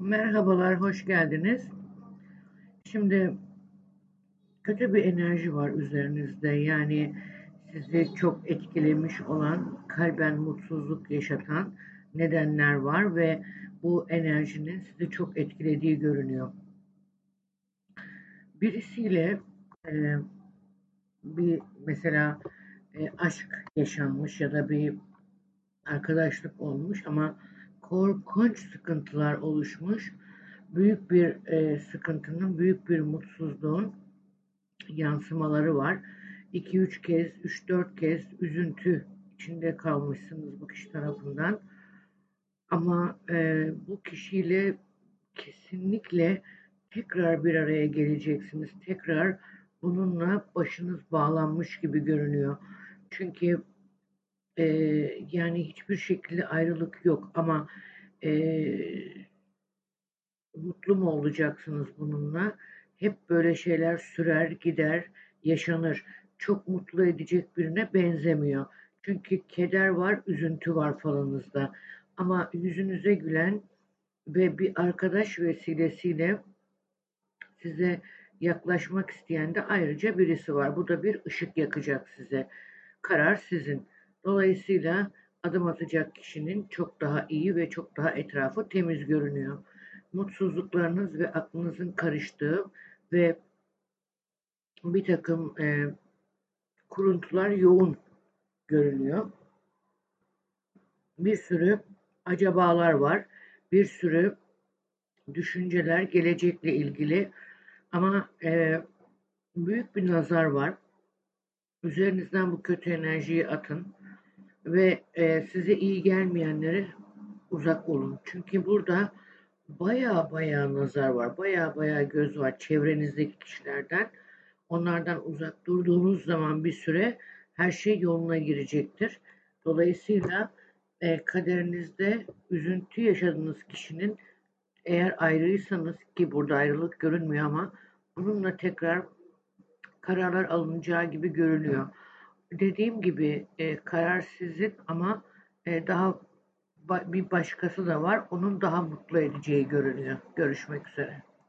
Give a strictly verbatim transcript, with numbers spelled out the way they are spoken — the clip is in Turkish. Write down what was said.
Merhabalar, hoş geldiniz. Şimdi kötü bir enerji var üzerinizde. Yani sizi çok etkilemiş olan, kalben mutsuzluk yaşatan nedenler var ve bu enerjinin sizi çok etkilediği görünüyor. Birisiyle e, bir mesela e, aşk yaşanmış ya da bir arkadaşlık olmuş ama korkunç sıkıntılar oluşmuş. Büyük bir e, sıkıntının, büyük bir mutsuzluğun yansımaları var. iki üç kez, üç dört kez üzüntü içinde kalmışsınız bu kişi tarafından. Ama e, bu kişiyle kesinlikle tekrar bir araya geleceksiniz. Tekrar bununla başınız bağlanmış gibi görünüyor. Çünkü e, yani hiçbir şekilde ayrılık yok ama e, mutlu mu olacaksınız bununla? Hep böyle şeyler sürer, gider, yaşanır. Çok mutlu edecek birine benzemiyor. Çünkü keder var, üzüntü var falanızda. Ama yüzünüze gülen ve bir arkadaş vesilesiyle size yaklaşmak isteyen de ayrıca birisi var. Bu da bir ışık yakacak size. Karar sizin. Dolayısıyla adım atacak kişinin çok daha iyi ve çok daha etrafı temiz görünüyor. Mutsuzluklarınız ve aklınızın karıştığı ve bir takım e, kuruntular yoğun görünüyor. Bir sürü acabalar var. Bir sürü düşünceler gelecekle ilgili ama e, büyük bir nazar var. Üzerinizden bu kötü enerjiyi atın ve e, size iyi gelmeyenlere uzak olun. Çünkü burada baya baya nazar var, baya baya göz var çevrenizdeki kişilerden. Onlardan uzak durduğunuz zaman bir süre her şey yoluna girecektir. Dolayısıyla e, kaderinizde üzüntü yaşadığınız kişinin eğer ayrıysanız ki burada ayrılık görünmüyor ama bununla tekrar kararlar alınacağı gibi görünüyor. Dediğim gibi e, karar sizin ama e, daha ba- bir başkası da var. Onun daha mutlu edeceği görünüyor. Görüşmek üzere.